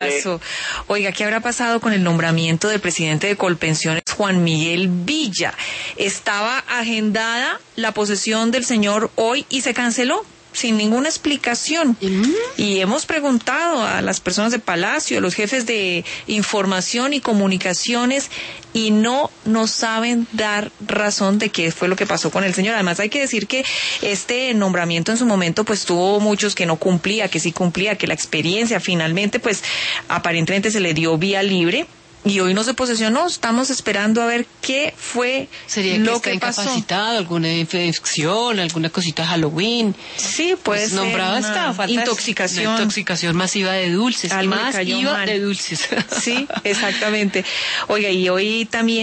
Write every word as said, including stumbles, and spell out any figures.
Eso. Oiga, ¿qué habrá pasado con el nombramiento del presidente de Colpensiones, Juan Miguel Villa? Estaba agendada la posesión del señor hoy y se canceló sin ninguna explicación. ¿Mm? Y hemos preguntado a las personas de Palacio, a los jefes de información y comunicaciones, y no nos saben dar razón de qué fue lo que pasó con el señor. Además, hay que decir que este nombramiento en su momento pues tuvo muchos que no cumplía, que sí cumplía, que la experiencia finalmente pues aparentemente se le dio vía libre. Y hoy no se posesionó, estamos esperando a ver qué fue ¿Sería lo que, que está pasó. Incapacitado, alguna infección, alguna cosita de Halloween? Sí, pues, pues nombrado está, falta intoxicación. Una intoxicación masiva de dulces, Algo más iba mal. de dulces. Sí, exactamente. Oiga, y hoy también